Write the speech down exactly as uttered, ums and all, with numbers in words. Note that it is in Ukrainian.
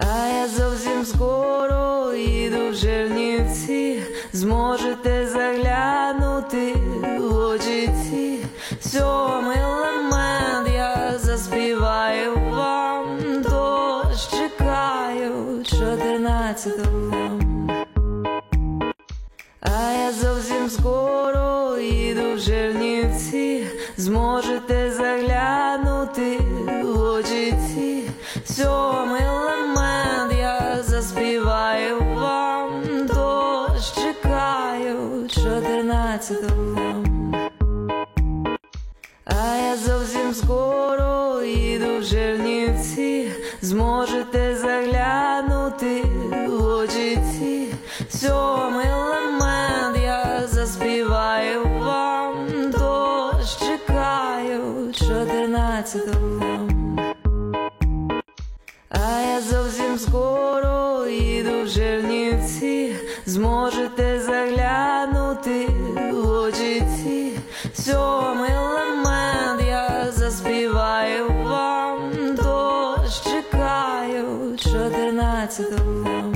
А я зовсім скоро їду в Чернівці, зможете заглянути в очі ці. Сьомий елемент я заспіваю вам, дощ чекаю чотирнадцятого там. А я зовсім скоро їду в Чернівці, зможете заглянути в очі ці. Сьомий елемент я заспіваю вам, дощ чекаю чотирнадцятого там. А я зовсім скоро їду в Чернівці, зможете заглянути в очі ці. Сьомий елемент я заспіваю вам, дощ чекаю чотирнадцятого там. А я зовсім скоро їду в Чернівці, зможете заглянути в очі ці. Сьомий елемент я заспіваю вам, дощ чекаю чотирнадцятого там.